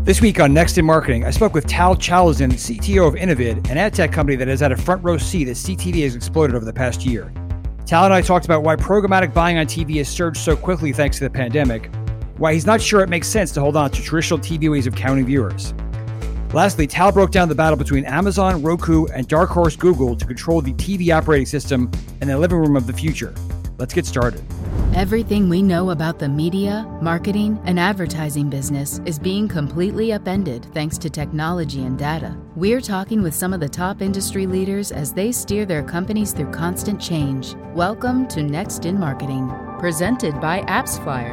This week on Next in Marketing, I spoke with Tal Chalazin, CTO of Innovid, an ad tech company that has had a front row seat as CTV has exploded over the past year. Tal and I talked about why programmatic buying on TV has surged so quickly thanks to the pandemic, why he's not sure it makes sense to hold on to traditional TV ways of counting viewers. Lastly, Tal broke down the battle between Amazon, Roku, and dark horse Google to control the TV operating system and the living room of the future. Let's get started. Everything we know about the media, marketing, and advertising business is being completely upended thanks to technology and data. We're talking with some of the top industry leaders as they steer their companies through constant change. Welcome to Next in Marketing, presented by AppsFlyer.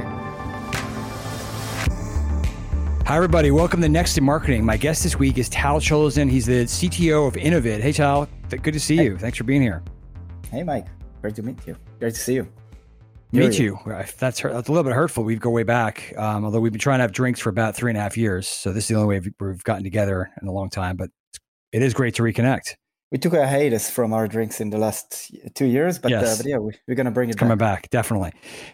Hi, everybody. Welcome to Next in Marketing. My guest this week is Tal Chalazin. He's the CTO of Innovid. Hey, Tal. Good to see you. Thanks for being here. Hey, Mike. Great to meet you. Great to see you. Me too. That's a little bit hurtful. We go way back, although we've been trying to have drinks for about 3.5 years. So this is the only way we've gotten together in a long time. But it is great to reconnect. We took a hiatus from our drinks in the last 2 years, but, yes. But yeah, we're going to bring it coming back, definitely.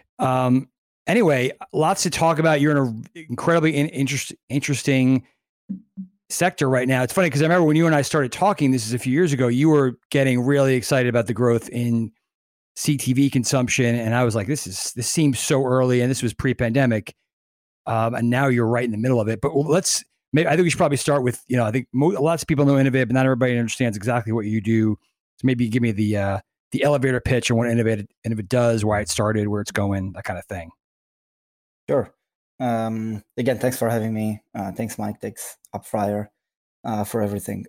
Anyway, lots to talk about. You're in an incredibly interesting sector right now. It's funny because I remember when you and I started talking, this is a few years ago, you were getting really excited about the growth in CTV consumption. And I was like, this seems so early, and this was pre-pandemic. And now you're right in the middle of it. But I think we should probably start with, I think lots of people know Innovid, but not everybody understands exactly what you do. So maybe give me the elevator pitch on what Innovid does, why it started, where it's going, that kind of thing. Sure. Again, thanks for having me. Thanks, Mike. Thanks, AppsFlyer, for everything.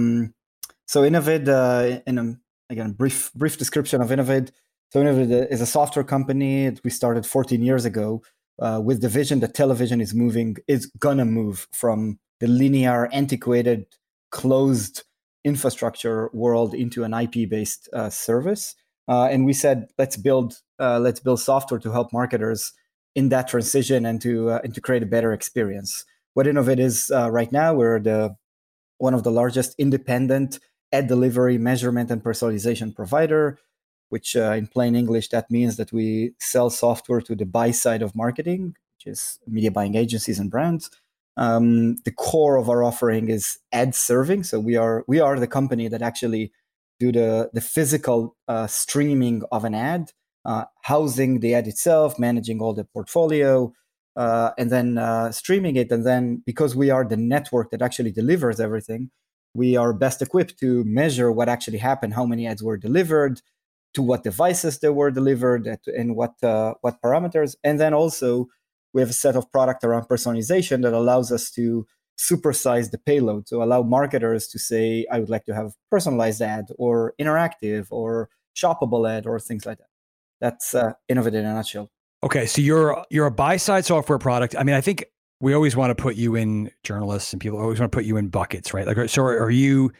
So Innovid, again, brief description of Innovid. So Innovid is a software company. We started 14 years ago with the vision that television is gonna move from the linear, antiquated, closed infrastructure world into an IP-based service. And we said, let's build software to help marketers in that transition and to create a better experience. What Innovid is right now, we're one of the largest independent ad delivery, measurement, and personalization provider, which in plain English, that means that we sell software to the buy side of marketing, which is media buying agencies and brands. The core of our offering is ad serving. So we are the company that actually do the physical streaming of an ad, housing the ad itself, managing all the portfolio, and then streaming it. And then because we are the network that actually delivers everything, we are best equipped to measure what actually happened, how many ads were delivered, to what devices they were delivered, and what parameters. And then also we have a set of product around personalization that allows us to supersize the payload, to allow marketers to say, I would like to have personalized ad or interactive or shoppable ad or things like that. That's Innovid in a nutshell. Okay, so you're a buy-side software product. I mean, I think we always want to put you in, journalists and people always want to put you in buckets, right? Like, so are you?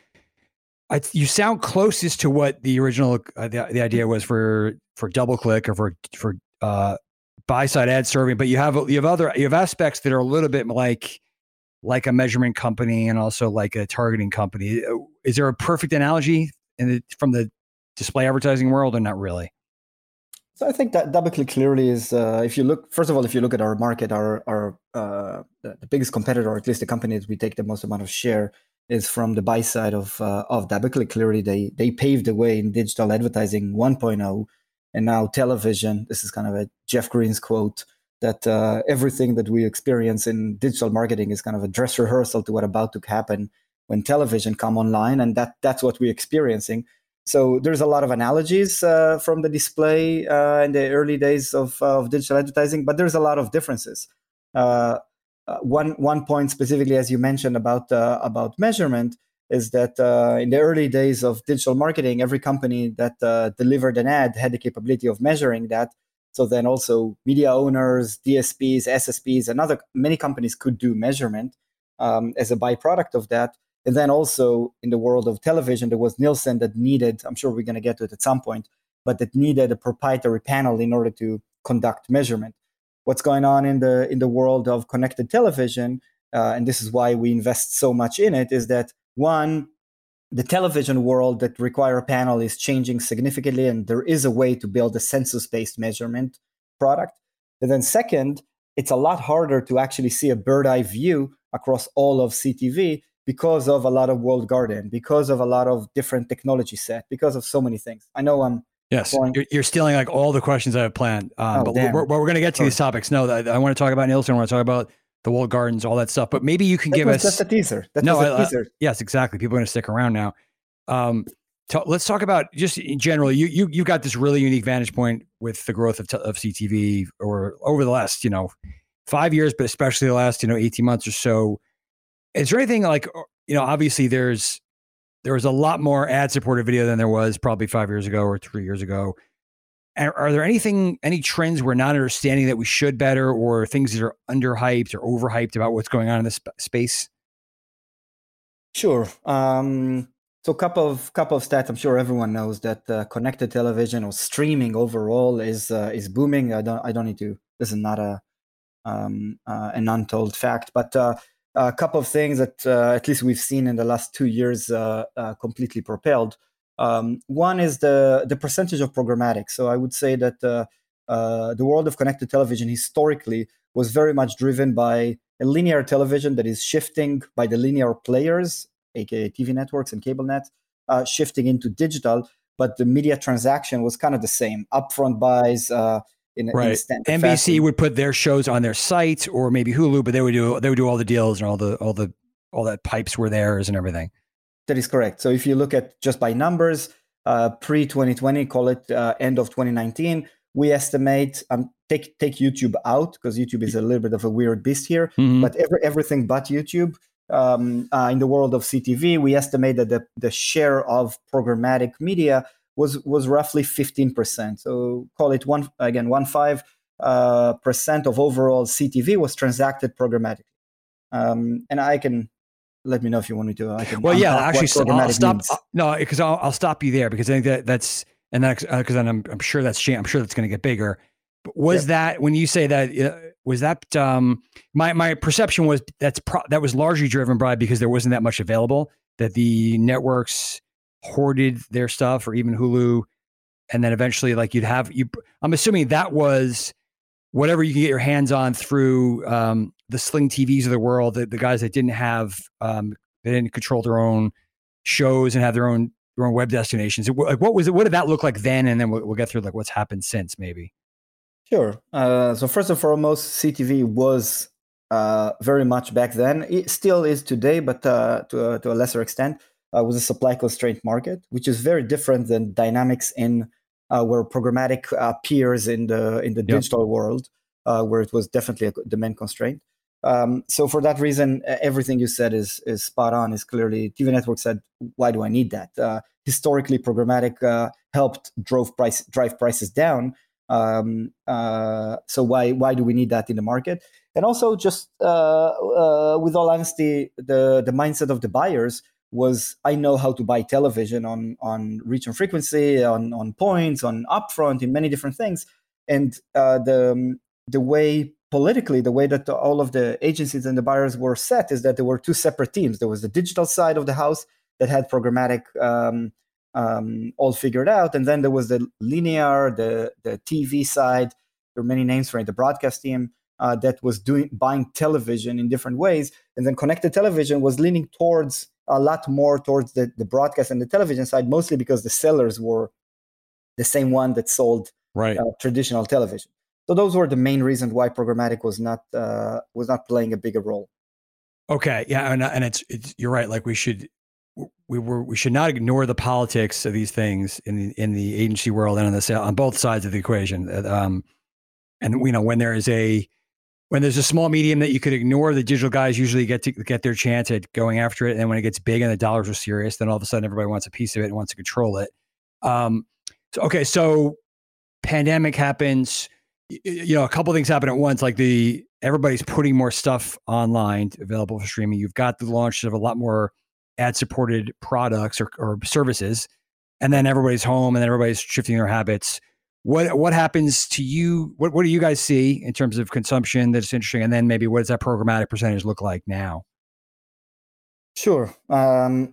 You sound closest to what the original the idea was for DoubleClick or for buy-side ad serving, but you have aspects that are a little bit like a measurement company and also like a targeting company. Is there a perfect analogy from the display advertising world, or not really? So I think that DoubleClick clearly is, if you look at our market, the biggest competitor, or at least the company that we take the most amount of share, is from the buy side of DoubleClick. Clearly, they paved the way in digital advertising 1.0, and now television. This is kind of a Jeff Green's quote that everything that we experience in digital marketing is kind of a dress rehearsal to what's about to happen when television come online, and that's what we're experiencing. So there's a lot of analogies from the display in the early days of digital advertising, but there's a lot of differences. One point specifically, as you mentioned about measurement, is that in the early days of digital marketing, every company that delivered an ad had the capability of measuring that. So then also media owners, DSPs, SSPs, and many companies could do measurement as a byproduct of that. And then also in the world of television, there was Nielsen that needed, I'm sure we're going to get to it at some point, but that needed a proprietary panel in order to conduct measurement. What's going on in the world of connected television, and this is why we invest so much in it, is that one, the television world that require a panel is changing significantly, and there is a way to build a census-based measurement product. And then second, it's a lot harder to actually see a bird eye view across all of CTV because of a lot of walled garden, because of a lot of different technology set, because of so many things. I know I'm Yes, you're stealing like all the questions I have planned. But we're going to get to these topics. No, I want to talk about Nielsen. I want to talk about the walled gardens, all that stuff. But maybe you can give us just a teaser. That was a teaser. Yes, exactly. People are going to stick around now. Let's talk about just in general. You've got this really unique vantage point with the growth of CTV or over the last 5 years, but especially the last 18 months or so. Is there anything like obviously there was a lot more ad-supported video than there was probably 5 years ago or 3 years ago. And are there any trends we're not understanding that we should better, or things that are underhyped or overhyped about what's going on in this space? Sure. So couple of stats. I'm sure everyone knows that connected television or streaming overall is booming. I don't need to. This is not an untold fact, but a couple of things that at least we've seen in the last 2 years completely propelled. One is the percentage of programmatic. So I would say that the world of connected television historically was very much driven by a linear television that is shifting by the linear players, aka TV networks and cable nets, shifting into digital. But the media transaction was kind of the same: upfront buys. Right. NBC fashion. Would put their shows on their site, or maybe Hulu, but they would do all the deals and all that pipes were theirs and everything. That is correct. So if you look at just by numbers, pre 2020, call it end of 2019, we estimate take YouTube out because YouTube is a little bit of a weird beast here. Mm-hmm. But everything but YouTube in the world of CTV, we estimate that the share of programmatic media was roughly 15%. So call it 15% of overall CTV was transacted programmatically. And I can let me know if you want me to. I'll stop. No, because I'll stop you there because I think that's because I'm sure that's going to get bigger. But was that when you say that? Was that my perception was that was largely driven by because there wasn't that much available, that the networks hoarded their stuff, or even Hulu, and then eventually I'm assuming that was whatever you can get your hands on through the Sling TVs of the world, the guys that didn't have they didn't control their own shows and have their own web destinations. What did that look like then, and then we'll get through what's happened since maybe. Sure. So first and foremost, CTV was very much back then. It still is today, but to a lesser extent. Was a supply constraint market, which is very different than dynamics in where programmatic appears in the digital world, where it was definitely a demand constraint. So for that reason, everything you said is spot on. Is clearly TV networks said, why do I need that? Historically, programmatic helped drive prices down. So why do we need that in the market? And also, just with all honesty, the mindset of the buyers was, I know how to buy television on reach and frequency, on points, on upfront, in many different things. And the way politically, the way that all of the agencies and the buyers were set is that there were two separate teams. There was the digital side of the house that had programmatic all figured out. And then there was the linear, the TV side. There were many names for it, the broadcast team that was buying television in different ways. And then connected television was leaning a lot more towards the broadcast and the television side, mostly because the sellers were the same one that sold traditional television. So those were the main reasons why programmatic was not playing a bigger role. Okay, yeah, and it's you're right. Like we should not ignore the politics of these things in the agency world and on both sides of the equation. And when there's a small medium that you could ignore, the digital guys usually get their chance at going after it. And then when it gets big and the dollars are serious, then all of a sudden everybody wants a piece of it and wants to control it. So pandemic happens. A couple of things happen at once. Like everybody's putting more stuff online available for streaming. You've got the launch of a lot more ad-supported products or services, and then everybody's home and then everybody's shifting their habits. What happens to you? What do you guys see in terms of consumption that's interesting? And then maybe what does that programmatic percentage look like now? Sure. About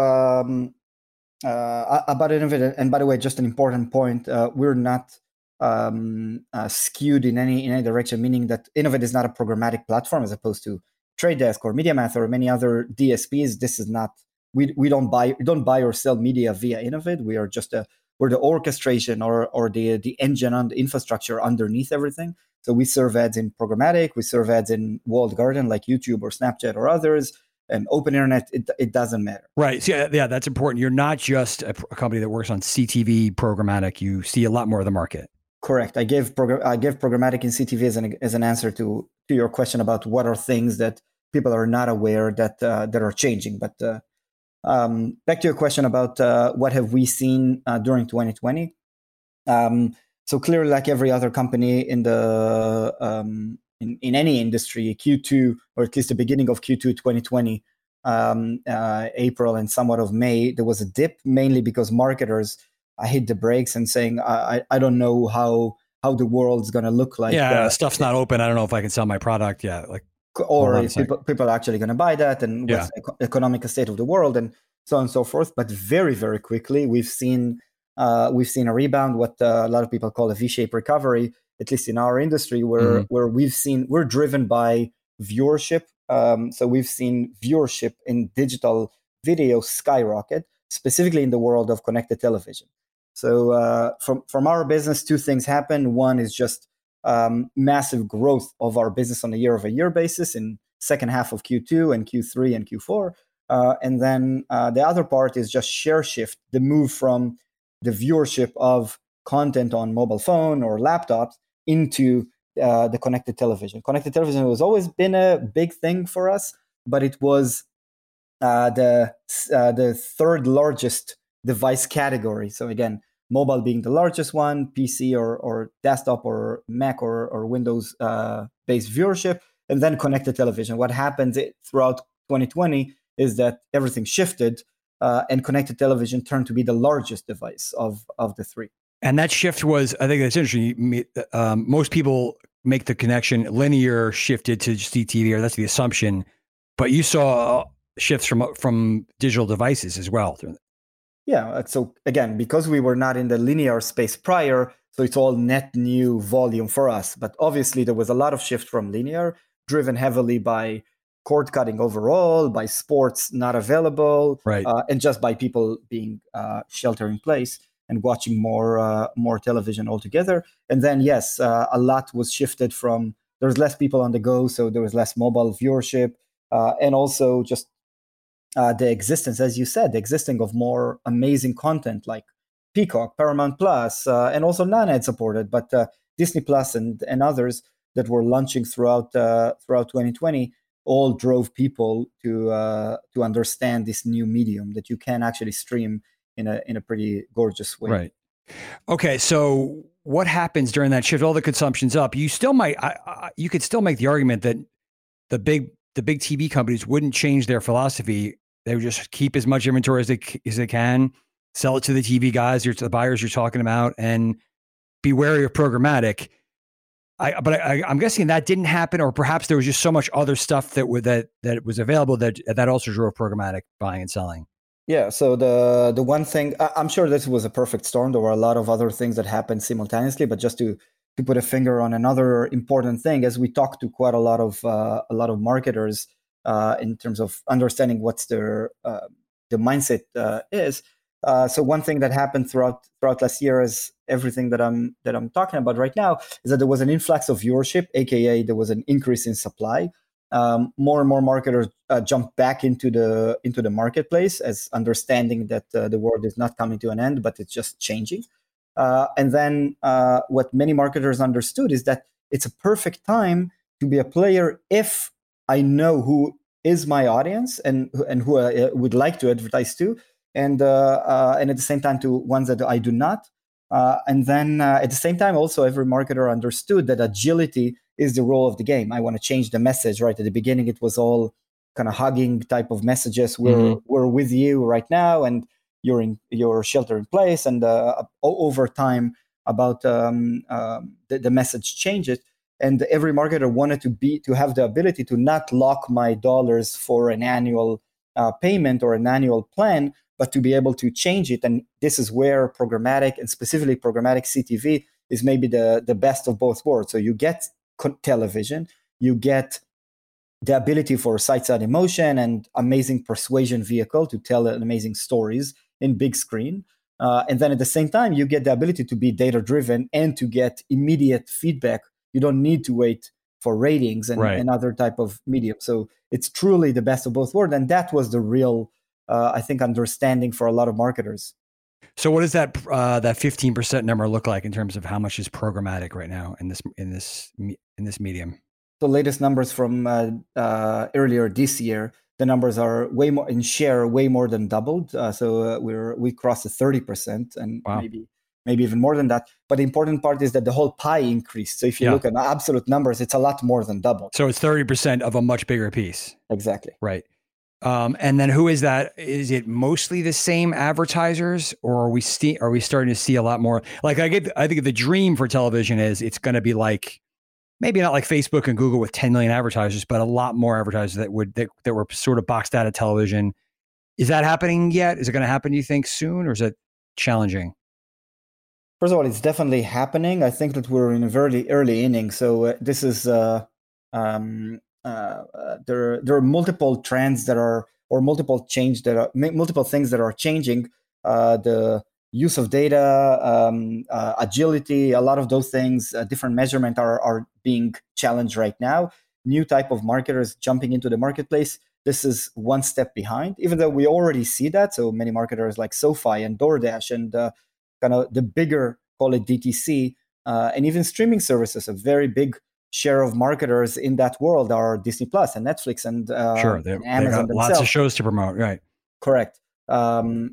Innovid, and by the way, just an important point, we're not skewed in any direction, meaning that Innovid is not a programmatic platform as opposed to Trade Desk or MediaMath or many other DSPs, this is not, we don't buy or sell media via Innovid. We are just we're the orchestration or the engine and the infrastructure underneath everything. So we serve ads in programmatic, we serve ads in walled garden like YouTube or Snapchat or others, and open internet. It doesn't matter. Right. So yeah, that's important. You're not just a company that works on CTV programmatic. You see a lot more of the market. Correct. I give programmatic in CTV as an answer to your question about what are things that people are not aware that are changing. But back to your question about what have we seen during 2020. So clearly, like every other company in the in any industry, Q2 or at least the beginning of Q2 2020, April and somewhat of May, there was a dip, mainly because marketers hit the brakes and saying, I don't know how the world's going to look like. Yeah, stuff's not open. I don't know if I can sell my product. Yeah, like, or if people are actually going to buy that, and what's the economic state of the world, and so on and so forth. But very, very quickly, we've seen a rebound, what a lot of people call a V-shaped recovery, at least in our industry, where we're driven by viewership. So we've seen viewership in digital video skyrocket, specifically in the world of connected television. So from our business, two things happen. One is just massive growth of our business on a year-over-year basis in second half of Q2 and Q3 and Q4. And then the other part is just share shift, the move from the viewership of content on mobile phone or laptops into the connected television. Connected television has always been a big thing for us, but it was the third largest device category. So again, mobile being the largest one, PC or desktop or Mac or Windows based viewership, and then connected television. What happens throughout 2020 is that everything shifted, and connected television turned to be the largest device of the three. And that shift was, I think that's interesting. Most people make the connection, linear shifted to CTV, or that's the assumption, but you saw shifts from digital devices as well. Yeah. So again, because we were not in the linear space prior, so it's all net new volume for us. But obviously there was a lot of shift from linear, driven heavily by cord cutting overall, by sports not available, right, and just by people being shelter in place and watching more television altogether. And then, yes, a lot was shifted from, there's less people on the go, so there was less mobile viewership, and also just the existence, as you said, the existing of more amazing content like Peacock, Paramount Plus, and also non-ad supported, but Disney Plus and others that were launching throughout 2020 all drove people to understand this new medium that you can actually stream in a pretty gorgeous way. Right. Okay. So what happens during that shift? All the consumption's up. You still might, you could still make the argument that the big TV companies wouldn't change their philosophy. They would just keep as much inventory as they can, sell it to the TV guys, or to the buyers you're talking about, and be wary of programmatic. But I'm guessing that didn't happen, or perhaps there was just so much other stuff that was available that also drove programmatic buying and selling. Yeah. So the one thing, I'm sure this was a perfect storm. There were a lot of other things that happened simultaneously, but just to put a finger on another important thing, as we talked to quite a lot of marketers in terms of understanding what's their the mindset is. So one thing that happened throughout last year is everything that I'm talking about right now is that there was an influx of viewership, aka there was an increase in supply. More and more marketers jumped back into the marketplace, as understanding that the world is not coming to an end, but it's just changing. And then what many marketers understood is that it's a perfect time to be a player if I know who is my audience and who I would like to advertise to, and at the same time to ones that I do not. And then at the same time, also every marketer understood that agility is the role of the game. I want to change the message. Right at the beginning, it was all kind of hugging type of messages. We're with you right now, and you're shelter in place. And over time, about the message changes. And every marketer wanted to have the ability to not lock my dollars for an annual payment or an annual plan, but to be able to change it. And this is where programmatic, and specifically programmatic CTV, is maybe the best of both worlds. So you get television, you get the ability for side-side emotion and amazing persuasion vehicle to tell amazing stories in big screen. And then at the same time, you get the ability to be data-driven and to get immediate feedback. You don't need to wait for ratings and other type of medium. So it's truly the best of both worlds. And that was the real, I think, understanding for a lot of marketers. So what does that 15% number look like in terms of how much is programmatic right now in this medium? The latest numbers from earlier this year, the numbers are way more in share, way more than doubled. So we crossed the 30%, and wow. maybe even more than that. But the important part is that the whole pie increased. So if you look at absolute numbers, it's a lot more than double. So it's 30% of a much bigger piece. Exactly. Right. And then who is that? Is it mostly the same advertisers, or are we starting to see a lot more? Like I think the dream for television is it's going to be like, maybe not like Facebook and Google with 10 million advertisers, but a lot more advertisers that were sort of boxed out of television. Is that happening yet? Is it going to happen, do you think, soon, or is it challenging? First of all, it's definitely happening. I think that we're in a very early inning. So this is there are multiple trends multiple things that are changing. The use of data, agility, a lot of those things, different measurement are being challenged right now. New type of marketers jumping into the marketplace. This is one step behind, even though we already see that. So many marketers like SoFi and DoorDash and kind of the bigger, call it DTC, and even streaming services, a very big share of marketers in that world are Disney Plus and Netflix and Amazon. They've got lots of shows to promote, right? Correct. So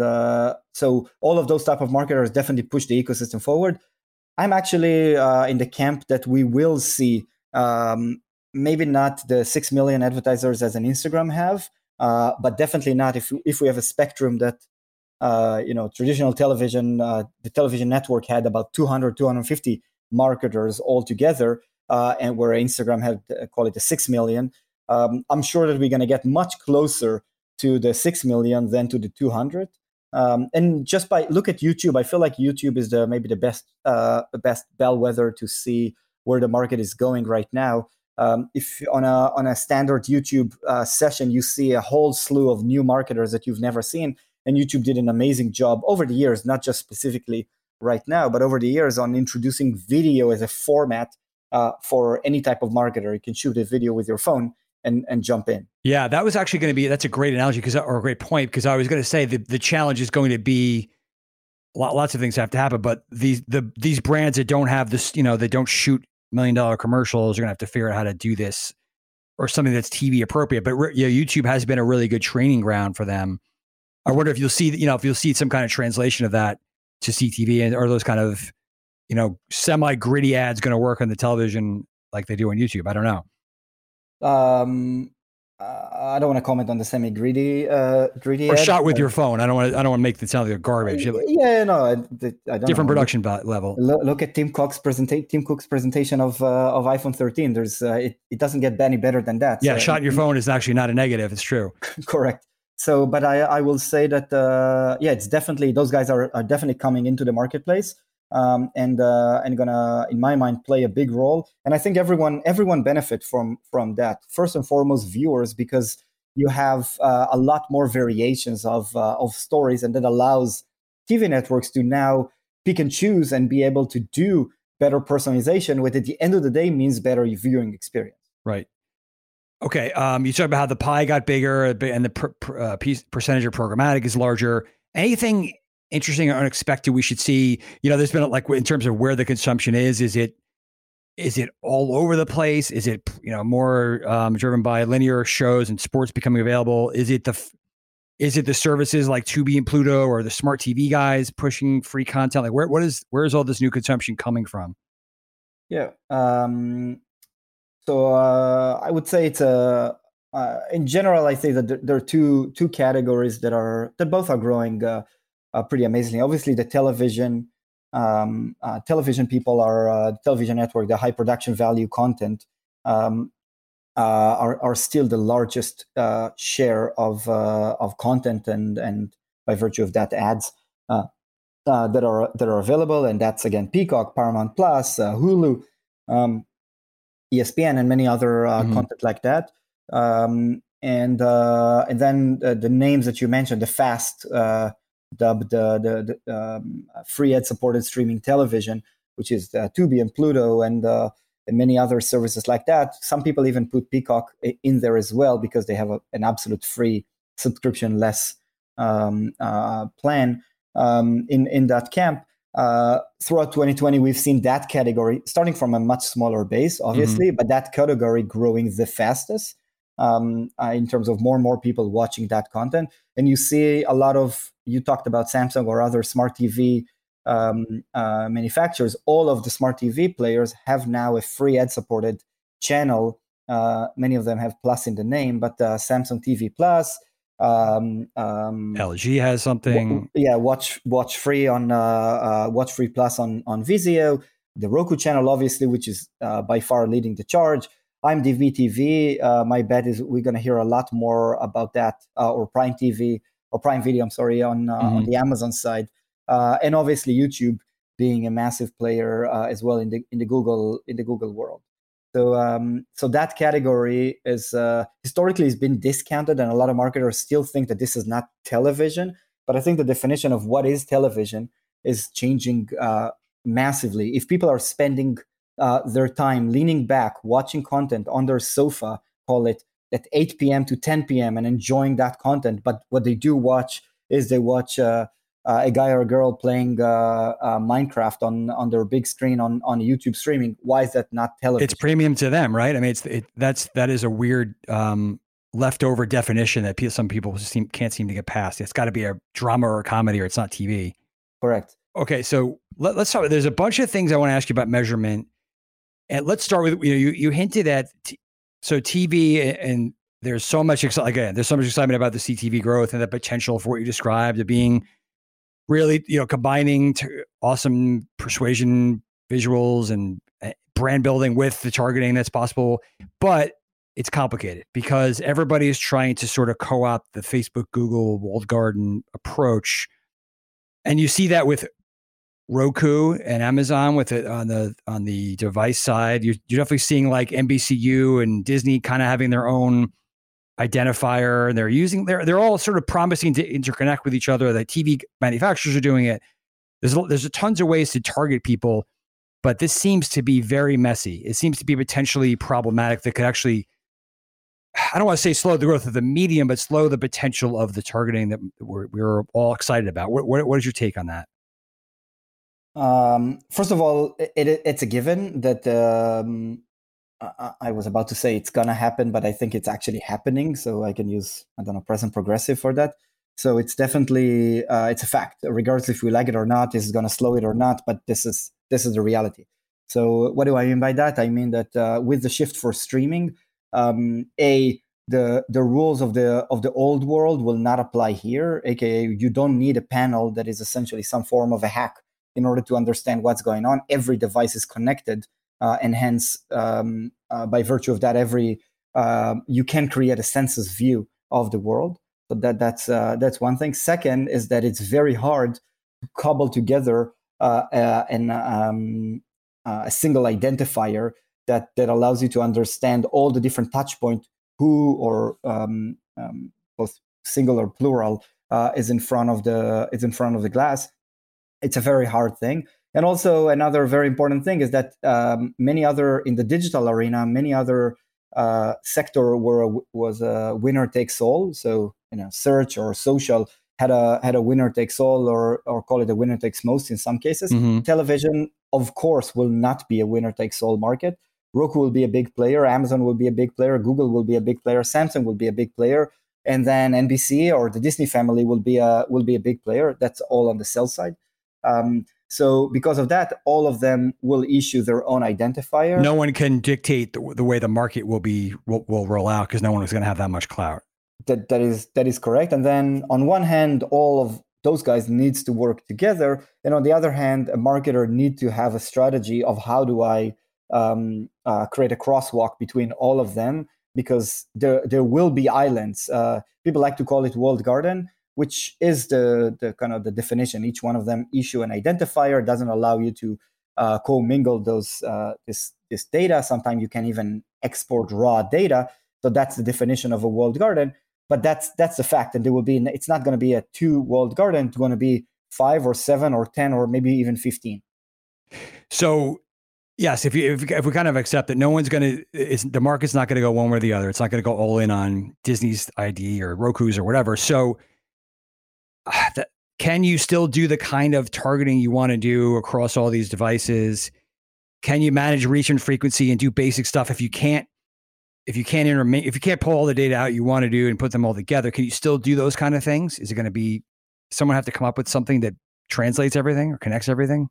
all of those type of marketers definitely push the ecosystem forward. I'm actually in the camp that we will see maybe not the 6 million advertisers as an Instagram have, but definitely not if we have a spectrum that traditional television, the television network had about 200, 250 marketers altogether, and where Instagram had, call it the 6 million. I'm sure that we're going to get much closer to the 6 million than to the 200. And just by look at YouTube, I feel like YouTube is maybe the best bellwether to see where the market is going right now. If on a standard YouTube session, you see a whole slew of new marketers that you've never seen. And YouTube did an amazing job over the years, not just specifically right now, but over the years on introducing video as a format for any type of marketer. You can shoot a video with your phone and jump in. Yeah, that was actually that's a great analogy or a great point, because I was going to say the challenge is going to be lots of things have to happen, but these brands that don't have this, they don't shoot $1 million commercials, are going to have to figure out how to do this or something that's TV appropriate. But YouTube has been a really good training ground for them. I wonder if you'll see some kind of translation of that to CTV, or those kind of, semi-gritty ads going to work on the television like they do on YouTube. I don't know. I don't want to comment on the semi-gritty or ad, shot with your phone. I don't want to make it sound like garbage. Yeah, no, I don't. Different know. Production level. Look at Tim Cook's presentation of iPhone 13. There's it doesn't get any better than that. Yeah, shot in your phone is actually not a negative. It's true. Correct. So, but I will say that it's definitely, those guys are definitely coming into the marketplace. And gonna, in my mind, play a big role. And I think everyone benefit from that. First and foremost, viewers, because you have a lot more variations of stories, and that allows TV networks to now pick and choose and be able to do better personalization, which at the end of the day means better viewing experience. Right. Okay. You talked about how the pie got bigger and the percentage of programmatic is larger. Anything interesting or unexpected we should see? There's been, like, in terms of where the consumption is it all over the place? Is it more driven by linear shows and sports becoming available? Is it the services like Tubi and Pluto, or the smart TV guys pushing free content? Like, where is all this new consumption coming from? Yeah. So I would say it's in general, I say that there are two categories that both are growing pretty amazingly. Obviously, the television people are television network, the high production value content are still the largest share of content, and by virtue of that, ads that are available, and that's again Peacock, Paramount Plus, Hulu, ESPN, and many other content like that. And then the names that you mentioned, the FAST, dubbed the free ad-supported streaming television, which is Tubi and Pluto and many other services like that. Some people even put Peacock in there as well because they have an absolute free subscription-less plan in that camp. Throughout 2020, we've seen that category starting from a much smaller base, obviously, but that category growing the fastest in terms of more and more people watching that content. And you see a lot of, you talked about Samsung or other smart TV manufacturers. All of the smart TV players have now a free ad-supported channel. Many of them have plus in the name, but Samsung TV Plus, LG has something. Watch Free on Watch Free Plus on Vizio. The Roku channel, obviously, which is by far leading the charge. IMDb TV. My bet is we're going to hear a lot more about that, or Prime TV or Prime Video. I'm sorry, on the Amazon side, and obviously YouTube being a massive player as well in the Google world. So that category is historically has been discounted, and a lot of marketers still think that this is not television. But I think the definition of what is television is changing massively. If people are spending their time leaning back, watching content on their sofa, call it at 8 p.m. to 10 p.m. and enjoying that content, but what they do watch is they watch a guy or a girl playing Minecraft on their big screen on YouTube streaming. Why is that not television? It's premium to them, right? I mean, that is a weird leftover definition that some people can't seem to get past. It's got to be a drama or a comedy, or it's not TV. Correct. Okay, so let's start. There's a bunch of things I want to ask you about measurement, and let's start with you hinted at so TV, and there's so much excitement about the CTV growth and the potential for what you described of being really, combining awesome persuasion visuals and brand building with the targeting that's possible. But it's complicated because everybody is trying to sort of co-opt the Facebook, Google, walled garden approach. And you see that with Roku and Amazon with it on the device side. You're definitely seeing like NBCU and Disney kind of having their own identifier, and they're all sort of promising to interconnect with each other. The TV manufacturers are doing it. There's tons of ways to target people, but this seems to be very messy. It seems to be potentially problematic that could actually, I don't want to say slow the growth of the medium, but slow the potential of the targeting that we're all excited about. What is your take on that? First of all, it's a given that I was about to say it's gonna happen, but I think it's actually happening. So I can use, present progressive for that. So it's definitely it's a fact. Regardless if we like it or not, this is gonna slow it or not. But this is the reality. So what do I mean by that? I mean that with the shift for streaming, the rules of the old world will not apply here. AKA, you don't need a panel that is essentially some form of a hack in order to understand what's going on. Every device is connected. And hence, by virtue of that, you can create a census view of the world. So that's one thing. Second is that it's very hard to cobble together a single identifier that allows you to understand all the different touch points, who or both single or plural is in front of the glass. It's a very hard thing. And also another very important thing is that in the digital arena, many other sector was a winner takes all. So search or social had a winner takes all, or call it a winner takes most in some cases. Mm-hmm. Television, of course, will not be a winner takes all market. Roku will be a big player. Amazon will be a big player. Google will be a big player. Samsung will be a big player, and then NBC or the Disney family will be a big player. That's all on the sell side. So because of that, all of them will issue their own identifier. No one can dictate the way the market will roll out because no one is going to have that much clout. That is correct. And then on one hand, all of those guys needs to work together. And on the other hand, a marketer needs to have a strategy of how do I create a crosswalk between all of them, because there will be islands. People like to call it walled garden, which is the kind of the definition. Each one of them issue an identifier, doesn't allow you to commingle this data. Sometimes you can even export raw data. So that's the definition of a walled garden. But that's the fact, and it's not going to be a 2 walled garden. It's going to be 5 or 7 or 10 or maybe even 15. So yes, if we kind of accept that no one's going to, the market's not going to go one way or the other. It's not going to go all in on Disney's ID or Roku's or whatever. So can you still do the kind of targeting you want to do across all these devices? Can you manage reach and frequency and do basic stuff? If you can't pull all the data out you want to do and put them all together, can you still do those kind of things? Is it going to be someone have to come up with something that translates everything or connects everything?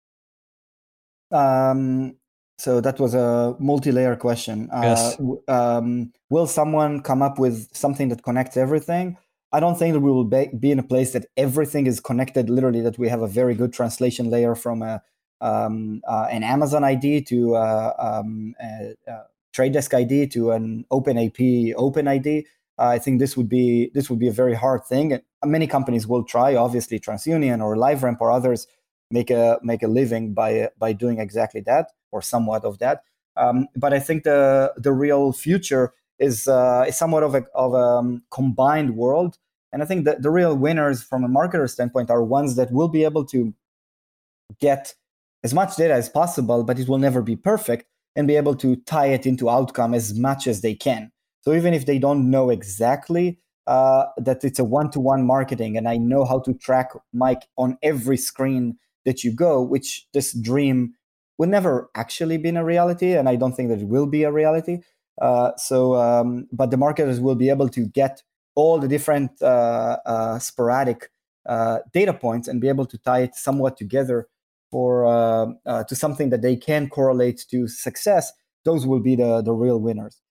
So that was a multi-layer question. Yes. Will someone come up with something that connects everything? I don't think that we will be in a place that everything is connected, literally, that we have a very good translation layer from an Amazon ID to a Trade Desk ID to an OpenAP Open ID. I think this would be a very hard thing. And many companies will try. Obviously, TransUnion or LiveRamp or others make a living by doing exactly that or somewhat of that. But I think the real future is somewhat of a combined world. And I think that the real winners from a marketer standpoint are ones that will be able to get as much data as possible, but it will never be perfect, and be able to tie it into outcome as much as they can. So even if they don't know exactly that it's a one-to-one marketing, and I know how to track Mike on every screen that you go, which this dream will never actually be a reality, and I don't think that it will be a reality. But the marketers will be able to get all the different sporadic data points and be able to tie it somewhat together to something that they can correlate to success. Those will be the real winners.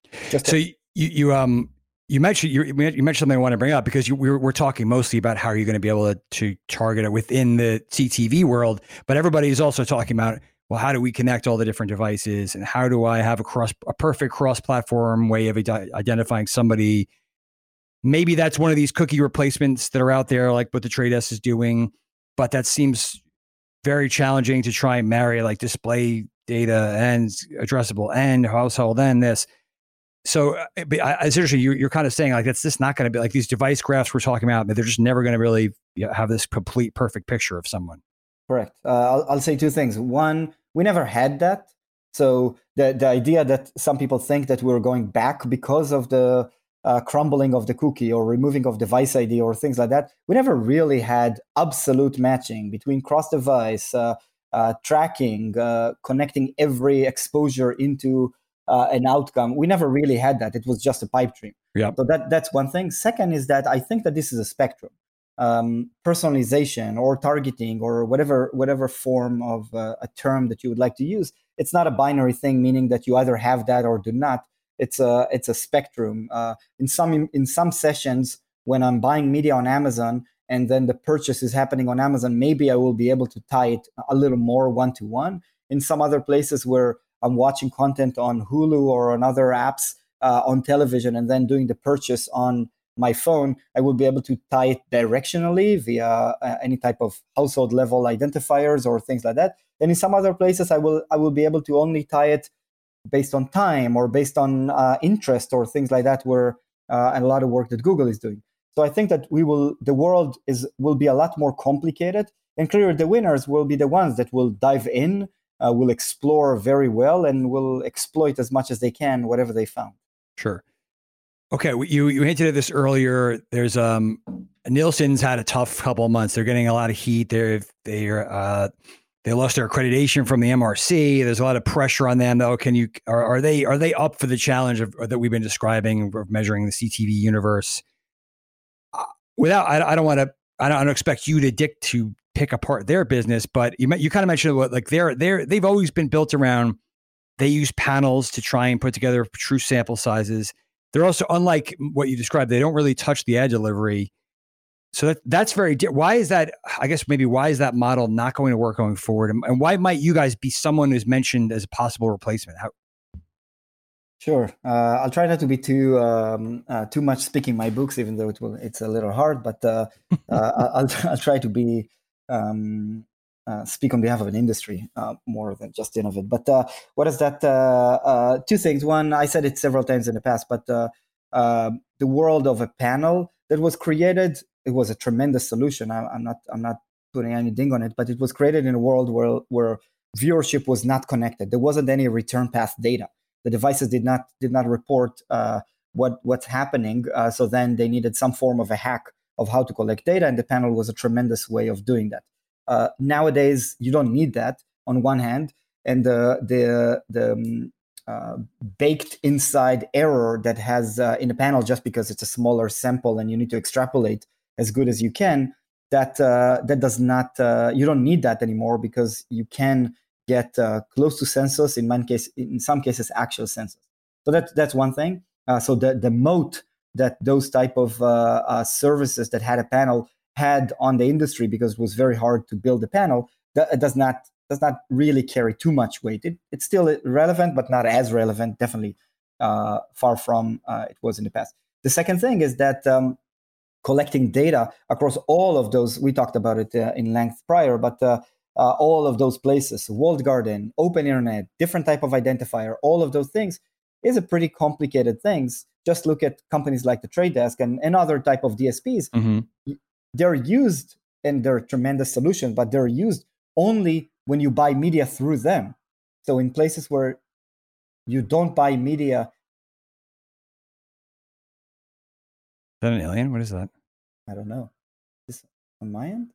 You mentioned something I want to bring up, because we're talking mostly about how you're going to be able to target it within the CTV world, but everybody is also talking about, well, how do we connect all the different devices, and how do I have a perfect cross-platform way of identifying somebody? Maybe that's one of these cookie replacements that are out there, like what the Trade Desk is doing, but that seems very challenging to try and marry, like display data and addressable and household and this. So essentially, you're kind of saying like that's just not going to be like these device graphs we're talking about, but they're just never going to really have this complete perfect picture of someone. Correct. I'll say two things. One, we never had that. So the idea that some people think that we're going back because of the crumbling of the cookie or removing of device ID or things like that, we never really had absolute matching between cross-device tracking, connecting every exposure into an outcome. We never really had that. It was just a pipe dream. Yeah. So that's one thing. Second is that I think that this is a spectrum. Personalization or targeting or whatever form of a term that you would like to use, it's not a binary thing, meaning that you either have that or do not. It's a spectrum. In some sessions, when I'm buying media on Amazon and then the purchase is happening on Amazon, maybe I will be able to tie it a little more one-to-one. In some other places where I'm watching content on Hulu or on other apps on television and then doing the purchase on my phone, I will be able to tie it directionally via any type of household level identifiers or things like that. And in some other places, I will be able to only tie it based on time or based on interest or things like that, where and a lot of work that Google is doing. So I think that the world will be a lot more complicated, and clearly the winners will be the ones that will dive in, will explore very well, and will exploit as much as they can whatever they found. Sure. Okay, you hinted at this earlier. There's Nielsen's had a tough couple of months. They're getting a lot of heat. They lost their accreditation from the MRC. There's a lot of pressure on them. Though, are they up for the challenge that we've been describing of measuring the CTV universe? I don't expect you to pick apart their business, but you kind of mentioned what like they've always been built around. They use panels to try and put together true sample sizes. They're also, unlike what you described, they don't really touch the ad delivery. So that's very. Why is that? I guess maybe why is that model not going to work going forward? And why might you guys be someone who's mentioned as a possible replacement? Sure. I'll try not to be too much speaking my books, even though it's a little hard. But I'll try to be speak on behalf of an industry more than just Innovid. But what is that? Two things. One, I said it several times in the past, but the world of a panel that was created, it was a tremendous solution. I'm not putting any ding on it, but it was created in a world where viewership was not connected. There wasn't any return path data. The devices did not report what's happening. So then they needed some form of a hack of how to collect data, and the panel was a tremendous way of doing that. Nowadays, you don't need that on one hand, and the baked inside error that has in a panel, just because it's a smaller sample and you need to extrapolate as good as you can, that does not, you don't need that anymore, because you can get close to census, in some cases actual census. So that's one thing. So the moat that those type of services that had a panel had on the industry, because it was very hard to build a panel, that does not really carry too much weight. It's still relevant, but not as relevant, definitely far from it was in the past. The second thing is that collecting data across all of those, we talked about it in length prior, but all of those places, walled garden, open internet, different type of identifier, all of those things is a pretty complicated things. Just look at companies like the Trade Desk and other type of DSPs. Mm-hmm. They're used, and they're a tremendous solution, but they're used only when you buy media through them. So in places where you don't buy media. Is that an alien? What is that? I don't know. Is this on my end?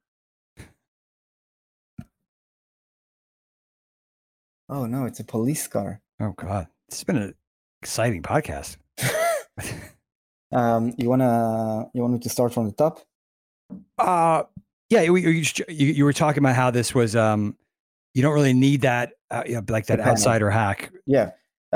Oh no, it's a police car. Oh God, this has been an exciting podcast. You want me to start from the top? Yeah, you were talking about how this was you don't really need that like that outsider hack. Yeah.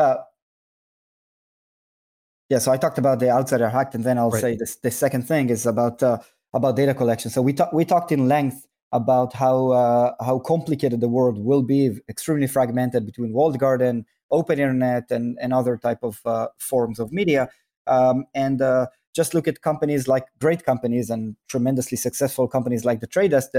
So I talked about the outsider hack, and then I'll say this. The second thing is about data collection. So we talked in length about how complicated the world will be, extremely fragmented between walled garden, open internet, and other type of forms of media. And just look at companies like great companies and tremendously successful companies like the Trade Desk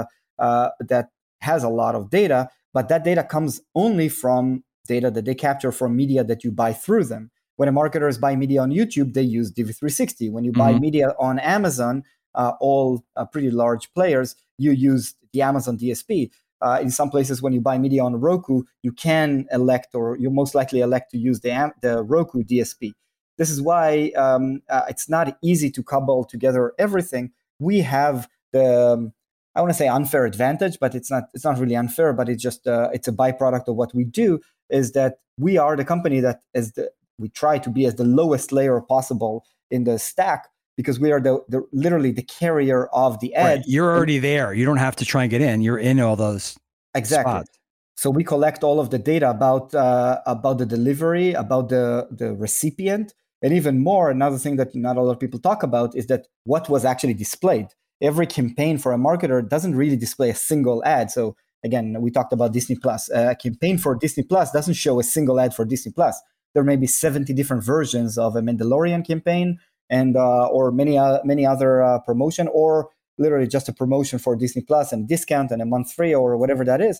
that has a lot of data, but that data comes only from data that they capture from media that you buy through them. When a marketers buy media on YouTube, they use DV360. When you buy media on Amazon, all pretty large players, you use the Amazon DSP. In some places, when you buy media on Roku, you can elect, or you most likely elect to use the Roku DSP. This is why it's not easy to cobble together everything. We have the, I want to say unfair advantage, but it's not really unfair, but it's just it's a byproduct of what we do, is that we are the company that we try to be as the lowest layer possible in the stack, because we are literally the carrier of the ad. Right. You're already there. You don't have to try and get in. You're in all those spots. So we collect all of the data about the delivery, about the recipient, and even more. Another thing that not a lot of people talk about is that what was actually displayed. Every campaign for a marketer doesn't really display a single ad. So again, we talked about Disney Plus. A campaign for Disney Plus doesn't show a single ad for Disney Plus. There may be 70 different versions of a Mandalorian campaign, and or many other promotion, or literally just a promotion for Disney Plus and discount and a month free or whatever that is.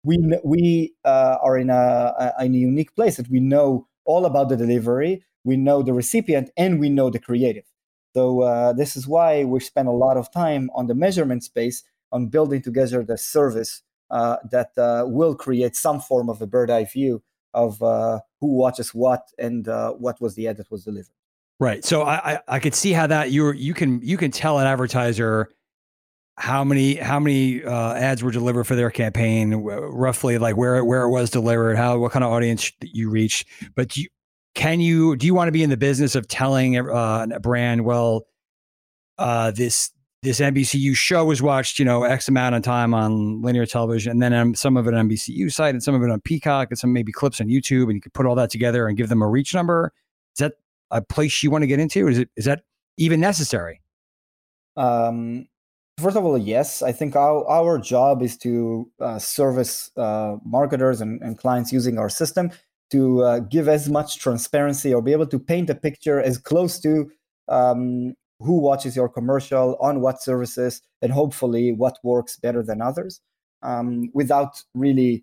We are in a unique place that we know all about the delivery, we know the recipient, and we know the creative. So this is why we spend a lot of time on the measurement space, on building together the service that will create some form of a bird eye view of who watches what and what was the ad that was delivered. Right. So I could see how that you can tell an advertiser how many ads were delivered for their campaign, roughly, like where it was delivered, what kind of audience you reached. But do you want to be in the business of telling a brand, well, this NBCU show was watched, X amount of time on linear television, and then some of it on NBCU site and some of it on Peacock and some maybe clips on YouTube, and you could put all that together and give them a reach number? Is that a place you want to get into? Is that even necessary? First of all, yes. I think our job is to service marketers and clients using our system to give as much transparency, or be able to paint a picture as close to who watches your commercial, on what services, and hopefully what works better than others. without really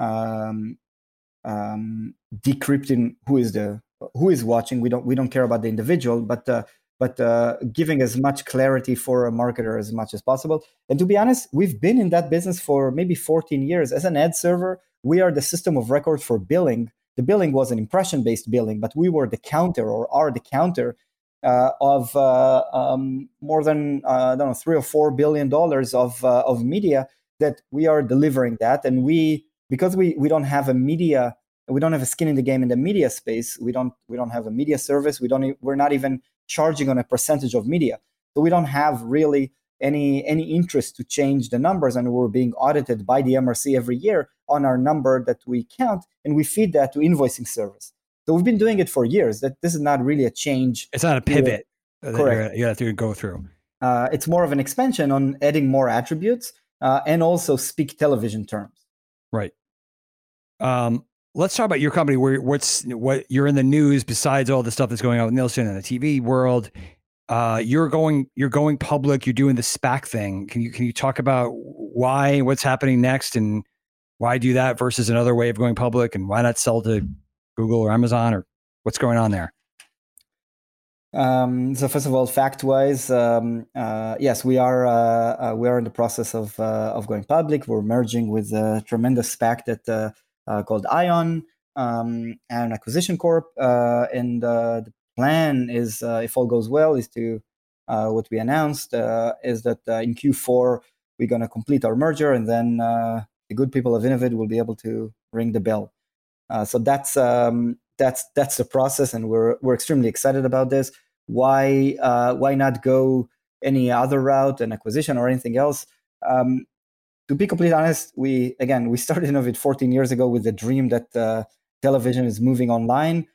decrypting who is watching. We don't care about the individual, but giving as much clarity for a marketer as much as possible. And to be honest, we've been in that business for maybe 14 years. As an ad server, we are the system of record for billing. The billing was an impression-based billing, but we were the counter, or are the counter of more than I don't know, $3 or $4 billion of media that we are delivering that. And because we don't have a media, we don't have a skin in the game in the media space. We don't have a media service. We're not even charging on a percentage of media. So we don't have really any interest to change the numbers, and we're being audited by the MRC every year on our number that we count, and we feed that to invoicing service. So we've been doing it for years. That this is not really a change. It's not a pivot. Correct. You have to go through. It's more of an expansion on adding more attributes and also speak television terms. Right. Let's talk about your company. What you're in the news besides all the stuff that's going on with Nielsen and the TV world. You're going public. You're doing the SPAC thing. Can you talk about why, what's happening next, and why do that versus another way of going public, and why not sell to Google or Amazon, or what's going on there? So first of all, fact-wise, yes, we are in the process of going public. We're merging with a tremendous SPAC that called Ion and Acquisition Corp. And the plan is, if all goes well, is to what we announced is that in Q4 we're going to complete our merger, and then the good people of Innovid will be able to ring the bell. So that's the process, and we're extremely excited about this. Why not go any other route, an acquisition or anything else? To be completely honest, we started Innovid 14 years ago with the dream that television is moving online.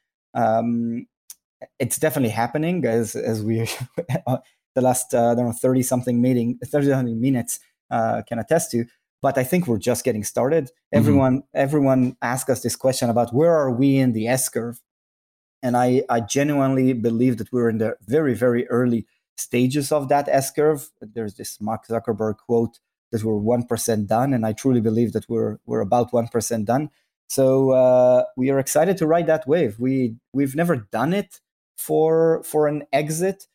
It's definitely happening, as we the last 30-something minutes can attest to. But I think we're just getting started. Everyone asks us this question about where are we in the S curve, and I genuinely believe that we're in the very, very early stages of that S curve. There's this Mark Zuckerberg quote that we're 1% done, and I truly believe that we're about 1% done. So we are excited to ride that wave. We've never done it for an exit,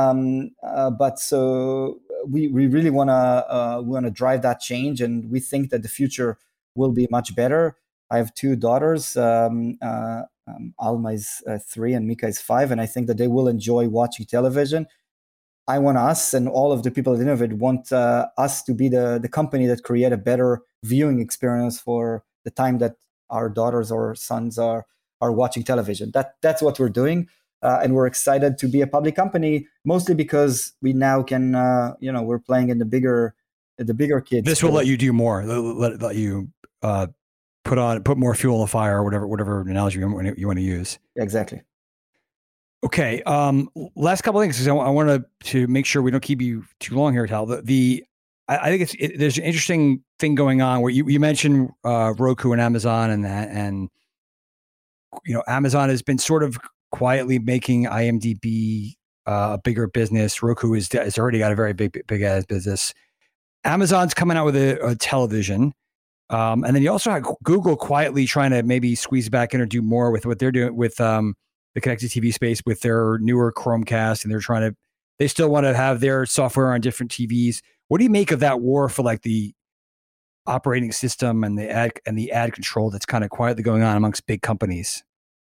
but so we really want to drive that change, and we think that the future will be much better. I have two daughters. Alma is 3 and Mika is 5, and I think that they will enjoy watching television. I want us and all of the people at Innovid want us to be the company that create a better viewing experience for the time that our daughters or sons are watching television. That's what we're doing. And we're excited to be a public company, mostly because we now can, we're playing in the bigger kids. This will let you do more. Let you put more fuel on the fire, or whatever analogy you want to use. Exactly. Okay. Last couple of things, because I wanted to make sure we don't keep you too long here, Tal. I think there's an interesting thing going on where you mentioned Roku and Amazon, and Amazon has been sort of quietly making IMDb a bigger business. Roku has already got a very big ad business. Amazon's coming out with a television. And then you also have Google quietly trying to maybe squeeze back in or do more with what they're doing with the connected TV space with their newer Chromecast. And they still want to have their software on different TVs. What do you make of that war for like the operating system and the ad control that's kind of quietly going on amongst big companies?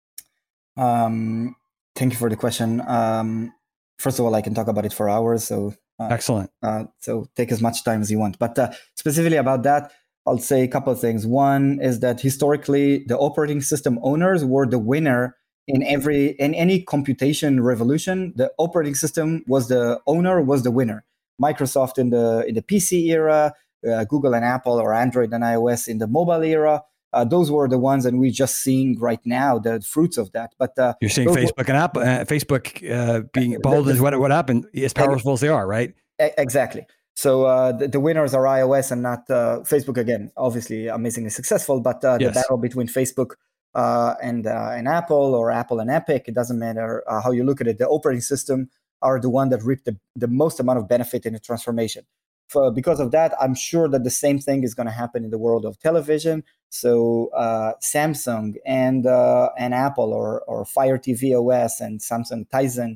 Thank you for the question. First of all, I can talk about it for hours. So excellent. So take as much time as you want. But specifically about that, I'll say a couple of things. One is that historically, the operating system owners were the winner in any computation revolution. The operating system was the winner. Microsoft in the PC era, Google and Apple, or Android and iOS in the mobile era. Those were the ones, and we're just seeing right now the fruits of that. But you're seeing Facebook and Apple, Facebook being beholden to what happened, as powerful as they are, right? Exactly. So the winners are iOS and not Facebook. Again, obviously amazingly successful, but the battle between Facebook and Apple, or Apple and Epic, it doesn't matter how you look at it. The operating system are the one that reaped the most amount of benefit in the transformation. because of that, I'm sure that the same thing is going to happen in the world of television. So Samsung and Apple or Fire TV OS and Samsung Tizen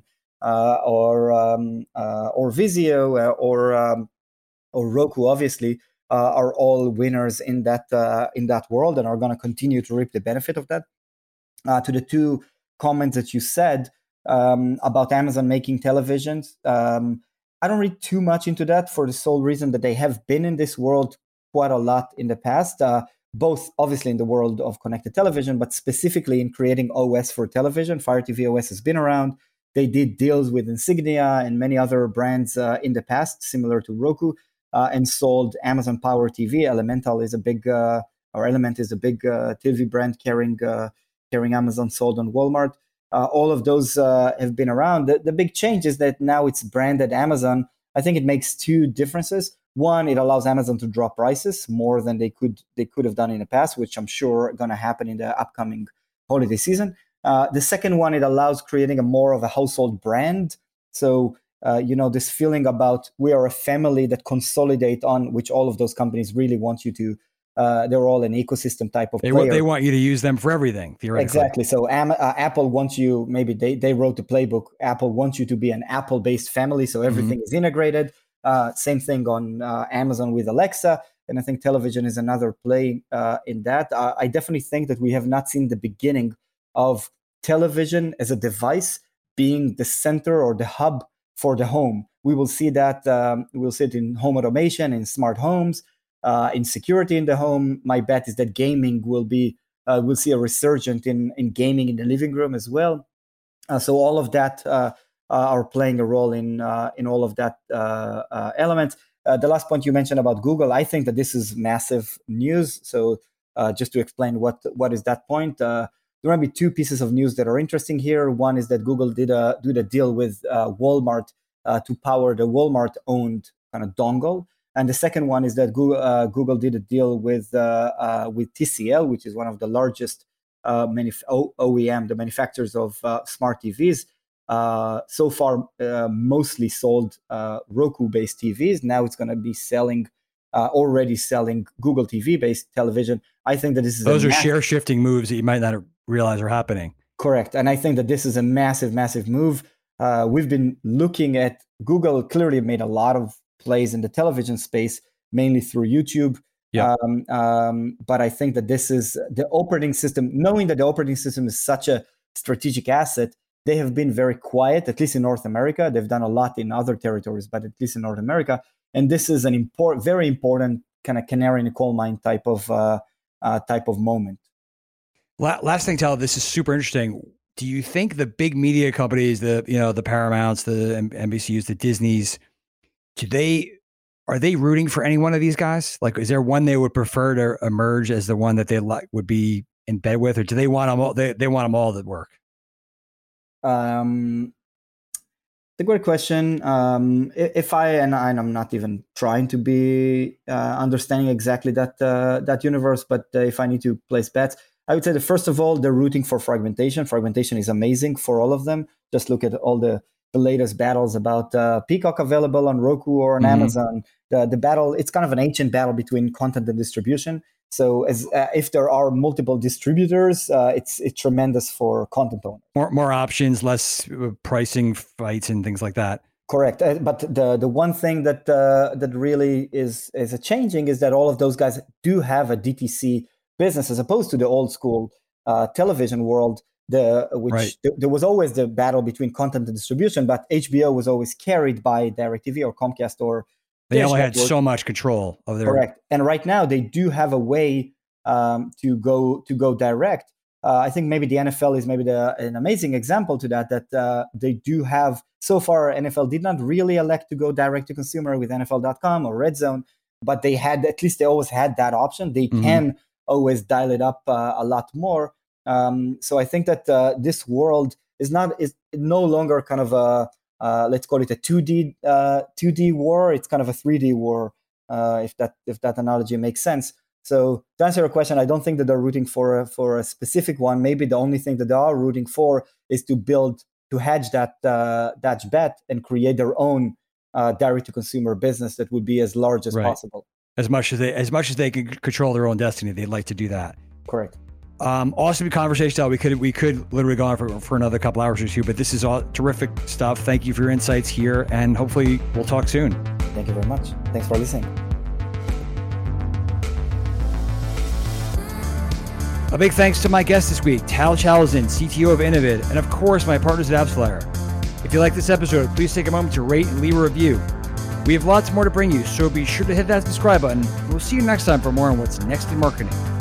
or Vizio or Roku, obviously, are all winners in that world and are going to continue to reap the benefit of that. To the two comments that you said about Amazon making televisions, I don't read too much into that for the sole reason that they have been in this world quite a lot in the past, both obviously in the world of connected television, but specifically in creating OS for television. Fire TV OS has been around. They did deals with Insignia and many other brands in the past, similar to Roku, and sold Amazon Power TV. Elemental is a big, or Element is a big TV brand carrying Amazon, sold on Walmart. All of those have been around. The big change is that now it's branded Amazon. I think it makes two differences. One, it allows Amazon to drop prices more than they could have done in the past, which I'm sure are going to happen in the upcoming holiday season. The second one, it allows creating a more of a household brand. So, this feeling about we are a family that consolidate on which all of those companies really want you to. They're all an ecosystem type of player. They want you to use them for everything, theoretically. Exactly. So Apple wants you, maybe they wrote the playbook. Apple wants you to be an Apple-based family, so everything is integrated. Same thing on Amazon with Alexa. And I think television is another play in that. I definitely think that we have not seen the beginning of television as a device being the center or the hub for the home. We will see that. We'll see it in home automation, in smart homes, in security in the home. My bet is that gaming will see a resurgence in gaming in the living room as well. So all of that are playing a role in all of that elements. The last point you mentioned about Google, I think that this is massive news. So just to explain what is that point, there might be two pieces of news that are interesting here. One is that Google did a deal with Walmart to power the Walmart-owned kind of dongle. And the second one is that Google did a deal with TCL, which is one of the largest OEM, the manufacturers of smart TVs. So far, mostly sold Roku-based TVs. Now it's going to be already selling Google TV-based television. I think that this is those are share-shifting moves that you might not realize are happening. Correct, and I think that this is a massive, massive move. We've been looking at Google. Clearly, made a lot of plays in the television space, mainly through YouTube. Yeah. But I think that this is the operating system. Knowing that the operating system is such a strategic asset, they have been very quiet, at least in North America. They've done a lot in other territories, but at least in North America. And this is an very important kind of canary in the coal mine type of moment. Last thing, Tal, this is super interesting. Do you think the big media companies, the Paramounts, the NBCUs, the Disneys, are they rooting for any one of these guys? Like, is there one they would prefer to emerge as the one that they would be in bed with, or do they want them all? They want them all to work. It's a great question. If I'm not even trying to be understanding exactly that universe, but if I need to place bets, I would say that first of all, they're rooting for fragmentation. Fragmentation is amazing for all of them. Just look at all the latest battles about Peacock available on Roku or on Amazon. The battle, it's kind of an ancient battle between content and distribution. So if there are multiple distributors, it's tremendous for content owners. More options, less pricing fights and things like that. Correct. But the one thing that really is a changing is that all of those guys do have a DTC business as opposed to the old school television world. There was always the battle between content and distribution, but HBO was always carried by DirecTV or Comcast or they only had so much control of their. Correct. And right now they do have a way to go direct. I think maybe the NFL is maybe an amazing example to that they do have. So far, NFL did not really elect to go direct to consumer with NFL.com or Red Zone, but they always had that option. They can always dial it up a lot more. So I think that this world is no longer kind of a let's call it a 2D war. It's kind of a 3D war, if that analogy makes sense. So to answer your question, I don't think that they're rooting for a specific one. Maybe the only thing that they are rooting for is to hedge that bet and create their own direct-to-consumer business that would be as large as possible. As much as they can control their own destiny, they'd like to do that. Correct. Awesome conversation, Tal. We could literally go on for another couple hours or two, but this is all terrific stuff. Thank you for your insights here, and hopefully we'll talk soon. Thank you very much. Thanks for listening. A big thanks to my guest this week, Tal Chalazin, CTO of Innovid, and of course my partners at AppsFlyer. If you like this episode, please take a moment to rate and leave a review. We have lots more to bring you, so be sure to hit that subscribe button. We'll see you next time for more on what's next in marketing.